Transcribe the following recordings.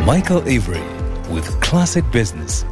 Michael Avery with Classic Business.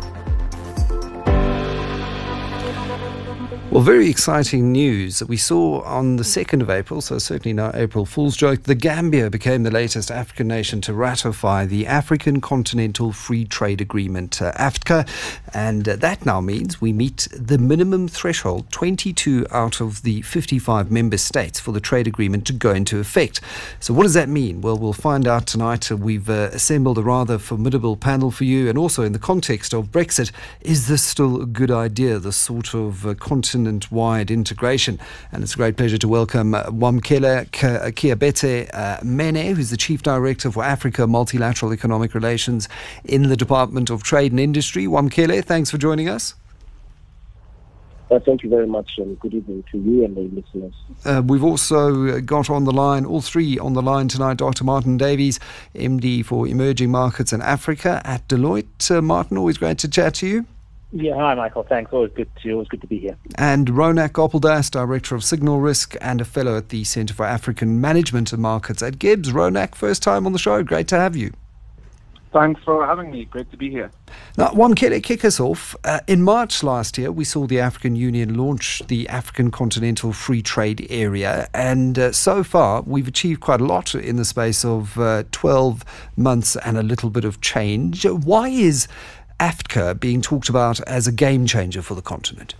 Well, very exciting news that we saw on the 2nd of April, so certainly no April Fool's joke. The Gambia became the latest African nation to ratify the African Continental Free Trade Agreement, AfCFTA, and that now means we meet the minimum threshold, 22 out of the 55 member states, for the trade agreement to go into effect. So what does that mean? Well, we'll find out tonight. We've assembled a rather formidable panel for you, and also in the context of Brexit, is this still a good idea, this sort of continent-wide integration? And it's a great pleasure to welcome Wamkele Kiabete Mene, who's the Chief Director for Africa Multilateral Economic Relations in the Department of Trade and Industry. Wamkele, thanks for joining us. Thank you very much, and good evening to you and the listeners. We've also got on the line, all three on the line tonight, Dr. Martin Davies, MD for Emerging Markets in Africa at Deloitte. Martin, always great to chat to you. Yeah, hi Michael, thanks. Always good to be here. And Ronak Gopaldas, Director of Signal Risk and a Fellow at the Centre for African Management and Markets at Gibbs. Ronak, first time on the show. Great to have you. Thanks for having me. Great to be here. Now, Wamkele, kick us off. In March last year, we saw the African Union launch the African Continental Free Trade Area, and so far we've achieved quite a lot in the space of 12 months and a little bit of change. Why is AfCFTA being talked about as a game changer for the continent?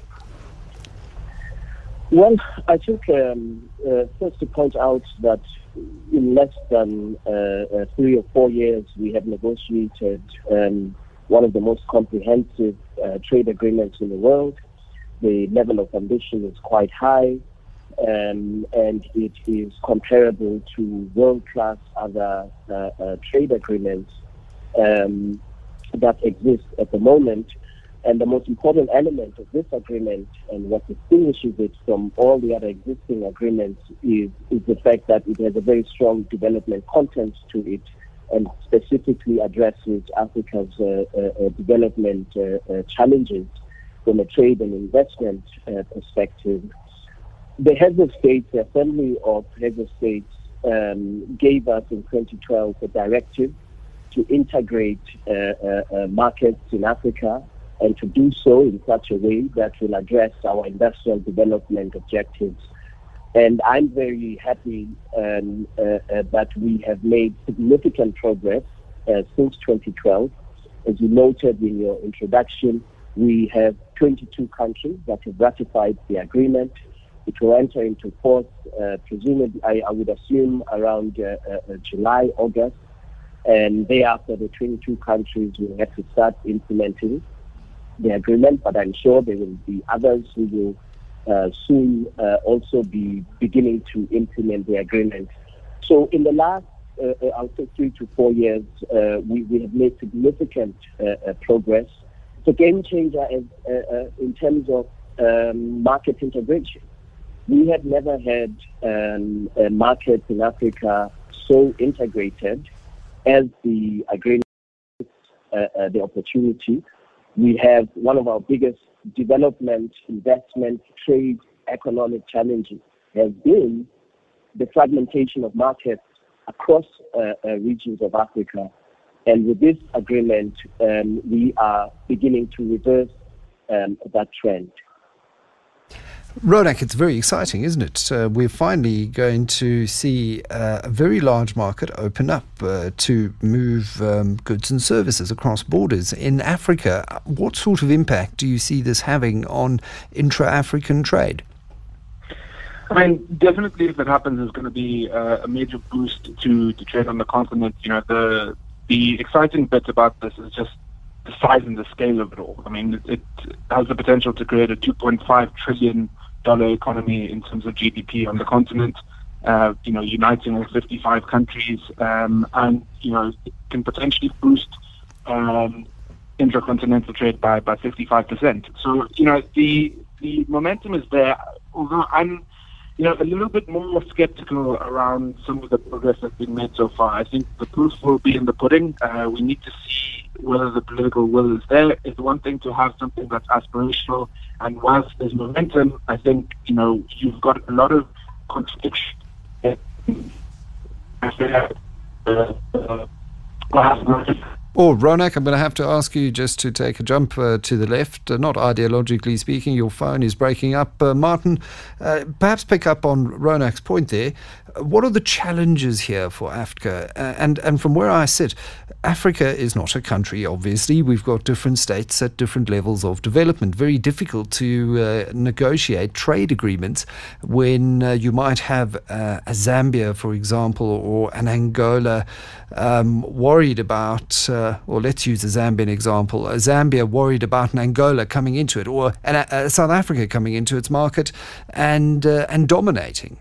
Well, I think first to point out that in less than 3 or 4 years, we have negotiated one of the most comprehensive trade agreements in the world. The level of ambition is quite high, and it is comparable to world-class other trade agreements that exist at the moment. And the most important element of this agreement, and what distinguishes it from all the other existing agreements, is the fact that it has a very strong development content to it, and specifically addresses Africa's development challenges from a trade and investment perspective. The heads of state, the Assembly of Heads of States, gave us in 2012 a directive to integrate markets in Africa, and to do so in such a way that will address our industrial development objectives. And I'm very happy that we have made significant progress since 2012. As you noted in your introduction, we have 22 countries that have ratified the agreement. It will enter into force, presumably, I would assume, around July, August. And thereafter, the 22 countries will have to start implementing the agreement, but I'm sure there will be others who will soon also be beginning to implement the agreement. So in the last, I'll say 3 to 4 years, we have made significant progress. It's a game changer in terms of market integration. We have never had a market in Africa so integrated as the agreement, the opportunity. We have one of our biggest development, investment, trade, economic challenges has been the fragmentation of markets across regions of Africa. And with this agreement, we are beginning to reverse that trend. Ronak, it's very exciting, isn't it? We're finally going to see a very large market open up to move goods and services across borders in Africa. What sort of impact do you see this having on intra-African trade? I mean, definitely if it happens, it's going to be a major boost to trade on the continent. You know, the exciting bit about this is just the size and the scale of it all. I mean, it has the potential to create a $2.5 trillion economy in terms of GDP on the continent, uniting all 55 countries, and, it can potentially boost intracontinental trade by 55%. So, the momentum is there, although I'm, a little bit more skeptical around some of the progress that's been made so far. I think the proof will be in the pudding. We need to see whether the political will is there. It's one thing to have something that's aspirational, and whilst there's momentum, I think, you've got a lot of contradiction. Oh, Ronak, I'm going to have to ask you just to take a jump to the left. Not ideologically speaking, your phone is breaking up. Martin, perhaps pick up on Ronak's point there. What are the challenges here for Africa? And from where I sit, Africa is not a country, obviously. We've got different states at different levels of development. Very difficult to negotiate trade agreements when you might have a Zambia, for example, or an Angola worried about, or let's use a Zambian example, a Zambia worried about an Angola coming into it, or a South Africa coming into its market and dominating.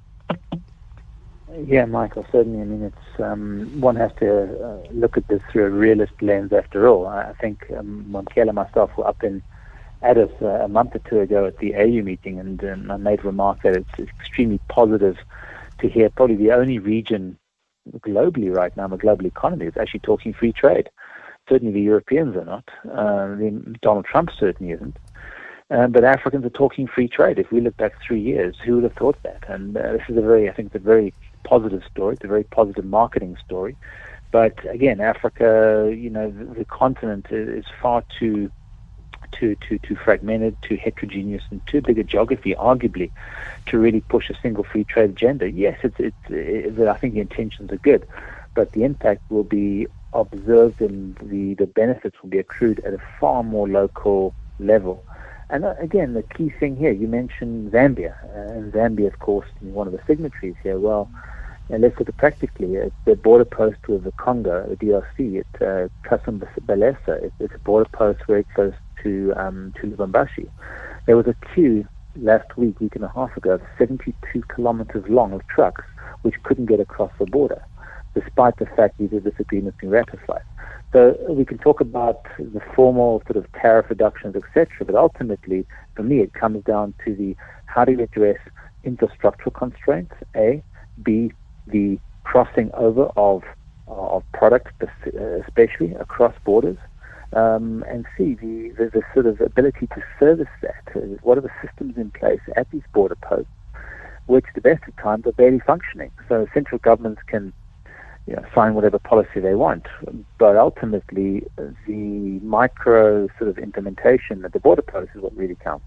Yeah, Michael, certainly. I mean, it's one has to look at this through a realist lens after all. I think Montiel and myself were up in Addis a month or two ago at the AU meeting, and I made a remark that it's extremely positive to hear probably the only region globally right now, the global economy, is actually talking free trade. Certainly the Europeans are not. Donald Trump certainly isn't. But Africans are talking free trade. If we look back 3 years, who would have thought that? And this is I think it's a very positive story. It's a very positive marketing story. But again, Africa, the continent is far too fragmented, too heterogeneous, and too big a geography, arguably, to really push a single free trade agenda. Yes, I think the intentions are good, but the impact will be observed and the benefits will be accrued at a far more local level. And again, the key thing here, you mentioned Zambia, and Zambia, of course, is one of the signatories here. Well, let's look at it practically. It's the border post with the Congo, the DRC. It's Kasumbalesa. It's a border post very close to Lubumbashi. There was a queue last week and a half ago, 72 kilometers long of trucks which couldn't get across the border, despite the fact that this agreement has been ratified. So we can talk about the formal sort of tariff reductions, etc., but ultimately, for me, it comes down to how do you address infrastructural constraints, A, B, the crossing over of products, especially across borders, and C, the sort of ability to service that. What are the systems in place at these border posts, which the best of times are barely functioning? So central governments can sign whatever policy they want, but ultimately the micro sort of implementation at the border post is what really counts.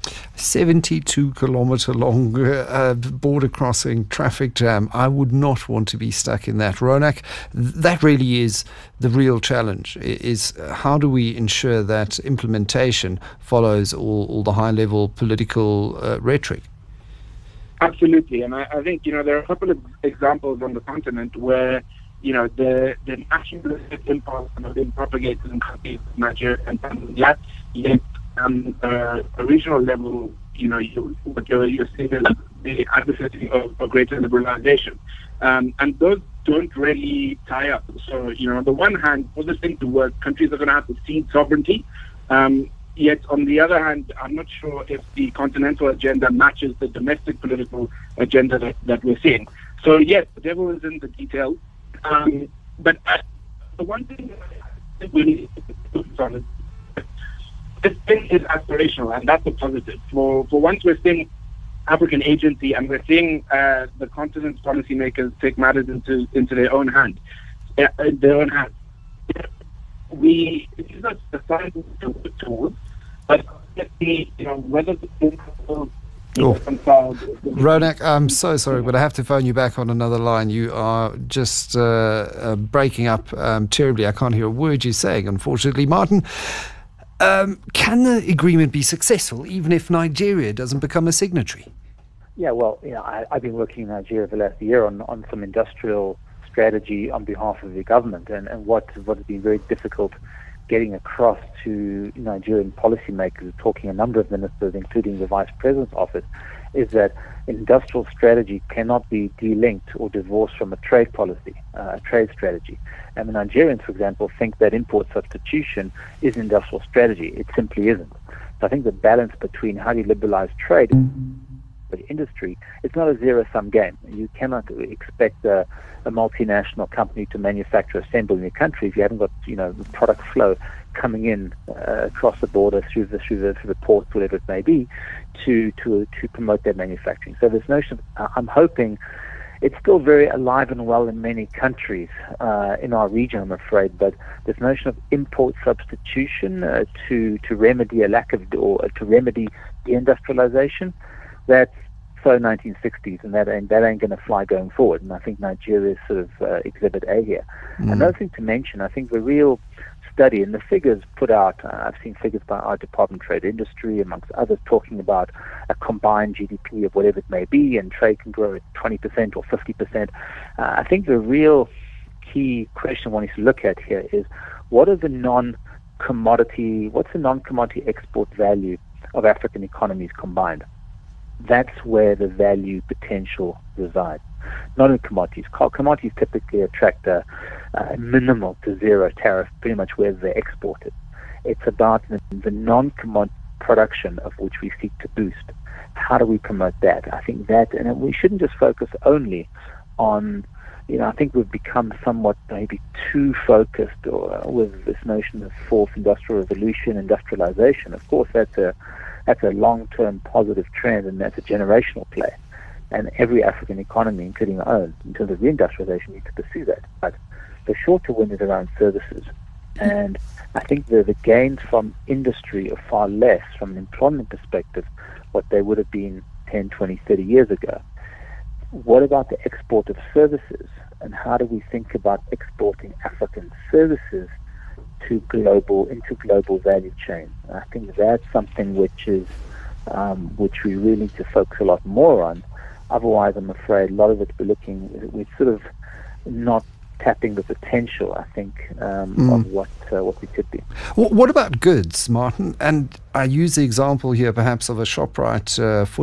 72-kilometer long border crossing traffic jam. I would not want to be stuck in that. Ronak, that really is the real challenge, is how do we ensure that implementation follows all the high-level political rhetoric? Absolutely, and I think there are a couple of examples on the continent where the nationalistic impulse have been propagated in countries like Nigeria and Tanzania, yet a regional level, what you're seeing is the advocacy of greater liberalization, and those don't really tie up. So on the one hand, for this thing to work, countries are going to have to cede sovereignty. Yet, on the other hand, I'm not sure if the continental agenda matches the domestic political agenda that we're seeing. So, yes, the devil is in the details. But the one thing that I think we need to focus on is this thing is aspirational, and that's a positive. For once, we're seeing African agency, and we're seeing the continent's policymakers take matters into their own hands. We use a society tool, but whether the Ronak, I'm so sorry, but I have to phone you back on another line. You are just breaking up terribly. I can't hear a word you're saying, unfortunately. Martin, can the agreement be successful even if Nigeria doesn't become a signatory? Yeah, well, I've been working in Nigeria for the last year on some industrial strategy on behalf of the government, and what has been very difficult getting across to Nigerian policymakers, talking a number of ministers, including the Vice President's office, is that industrial strategy cannot be delinked or divorced from a trade policy, a trade strategy. And the Nigerians, for example, think that import substitution is industrial strategy. It simply isn't. So I think the balance between how do you liberalize trade the industry, it's not a zero-sum game. You cannot expect a multinational company to manufacture, assemble in your country if you haven't got the product flow coming in across the border through the ports, whatever it may be, to promote that manufacturing. So this notion, I'm hoping it's still very alive and well in many countries in our region, I'm afraid. But this notion of import substitution to remedy a lack of, or to remedy deindustrialization, that's so 1960s, and that ain't going to fly going forward. And I think Nigeria is sort of exhibit A here. Another thing to mention, I think the real study and the figures put out, I've seen figures by our Department of Trade Industry, amongst others, talking about a combined GDP of whatever it may be, and trade can grow at 20% or 50%. I think the real key question one needs to look at here is what's the non-commodity export value of African economies combined? That's where the value potential resides, not in commodities. Commodities typically attract a minimal to zero tariff pretty much where they're exported. It's about the non-commodity production of which we seek to boost. How do we promote that? I think that, and we shouldn't just focus only on, I think we've become somewhat maybe too focused with this notion of fourth industrial revolution, industrialization. Of course, that's a long-term positive trend, and that's a generational play. And every African economy, including our own, in terms of reindustrialization, needs to pursue that. But the shorter wind is around services. And I think the gains from industry are far less from an employment perspective what they would have been 10, 20, 30 years ago. What about the export of services? And how do we think about exporting African services into global value chain? I think that's something which we really need to focus a lot more on. Otherwise, I'm afraid a lot of it we're sort of not tapping the potential, I think, of what we could be. What about goods, Martin? And I use the example here perhaps of a ShopRite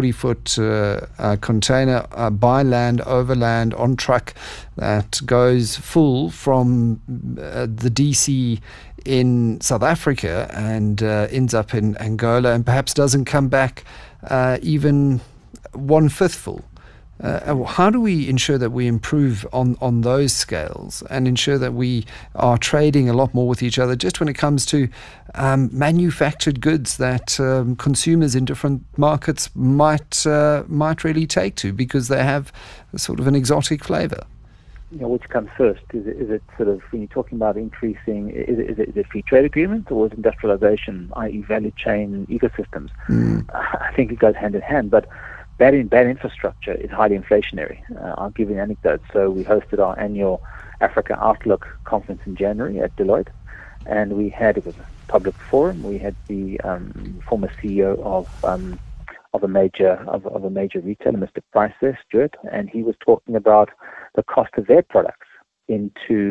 40-foot container by land, overland, on truck that goes full from the DC in South Africa and ends up in Angola and perhaps doesn't come back even 1/5 full. How do we ensure that we improve on those scales and ensure that we are trading a lot more with each other just when it comes to manufactured goods that consumers in different markets might really take to because they have sort of an exotic flavor? Which comes first? Is it sort of, when you're talking about increasing, is it free trade agreements, or is industrialization, i.e. value chain ecosystems? I think it goes hand in hand, but bad infrastructure is highly inflationary. I'll give you an anecdote. So we hosted our annual Africa Outlook conference in January at Deloitte, and it was a public forum. We had the former CEO of a major retailer, Mr. Price there, Stuart, and he was talking about the cost of their products into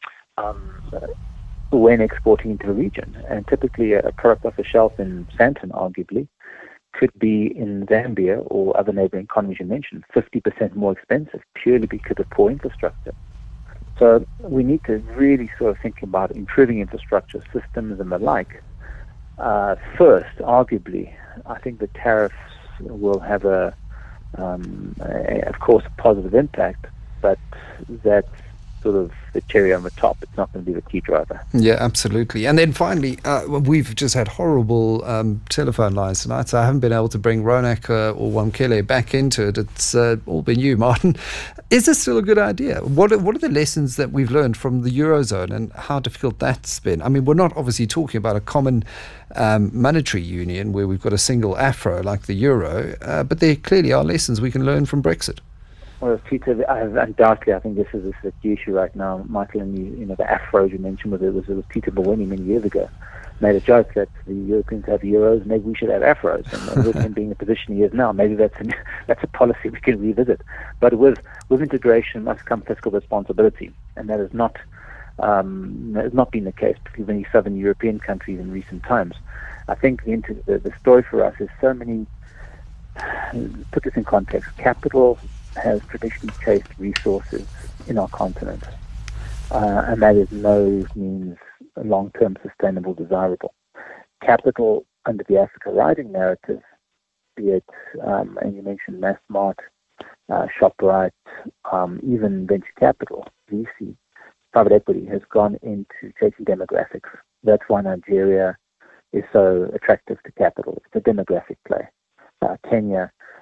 when exporting into the region. And typically a product off the shelf in Sandton, arguably, could be in Zambia or other neighboring economies you mentioned, 50% more expensive purely because of poor infrastructure. So we need to really sort of think about improving infrastructure systems and the like. First, arguably, I think the tariffs will have of course, a positive impact, but that's sort of the cherry on the top. It's not going to be the key driver. Yeah, absolutely. And then finally, we've just had horrible telephone lines tonight, so I haven't been able to bring Ronak or Wamkele back into it. It's all been you, Martin. Is this still a good idea? What are the lessons that we've learned from the Eurozone and how difficult that's been? I mean, we're not obviously talking about a common monetary union where we've got a single afro like the euro, but there clearly are lessons we can learn from Brexit. Well, Peter, undoubtedly, I think this is a key issue right now. Michael, and the afros you mentioned, it was Peter Mboweni many years ago, made a joke that the Europeans have euros, maybe we should have afros. And with him being in the position he is now, maybe that's a policy we can revisit. But with integration must come fiscal responsibility, and that has not been the case, particularly in many southern European countries in recent times. I think the story for us is so many. Put this in context: capital has traditionally chased resources in our continent, and that is no means long-term sustainable desirable. Capital under the Africa Riding narrative, be it, and you mentioned Massmart, ShopRite, even venture capital, VC, private equity, has gone into chasing demographics. That's why Nigeria is so attractive to capital. It's a demographic play. Kenya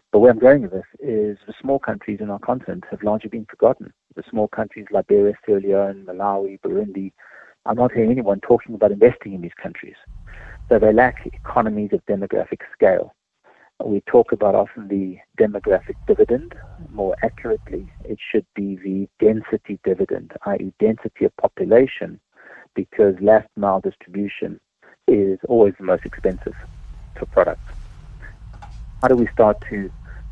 But where I'm going with this is the small countries in our continent have largely been forgotten. The small countries, Liberia, Sierra Leone, Malawi, Burundi, I'm not hearing anyone talking about investing in these countries. So they lack economies of demographic scale. We talk about often the demographic dividend. More accurately, it should be the density dividend, i.e. density of population, because last mile distribution is always the most expensive for products. How do we start to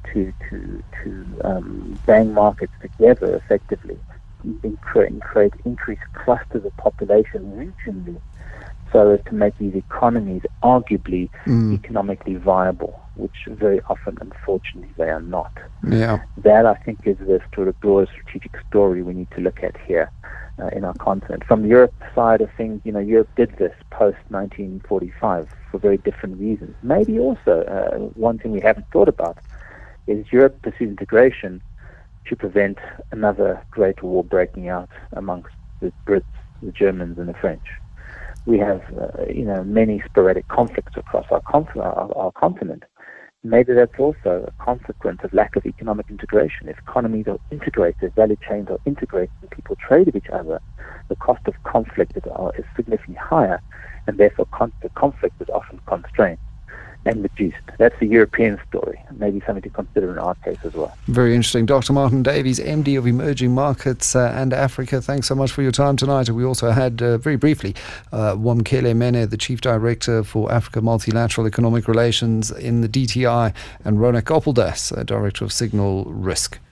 bang markets together effectively and create increased clusters of population regionally so as to make these economies arguably economically viable, which very often, unfortunately, they are not. Yeah. That, I think, is the sort of broader strategic story we need to look at here in our continent. From the Europe side of things, Europe did this post-1945 for very different reasons. Maybe also one thing we haven't thought about is Europe pursued integration to prevent another great war breaking out amongst the Brits, the Germans, and the French. We have, many sporadic conflicts across our continent. Maybe that's also a consequence of lack of economic integration. If economies are integrated, value chains are integrated, and people trade with each other, the cost of conflict is significantly higher, and therefore the conflict is often constrained and reduced. That's the European story, maybe something to consider in our case as well. Very interesting. Dr. Martin Davies, MD of Emerging Markets and Africa, thanks so much for your time tonight. We also had, very briefly, Wamkele Mene, the Chief Director for Africa Multilateral Economic Relations in the DTI, and Ronak Gopaldas, Director of Signal Risk.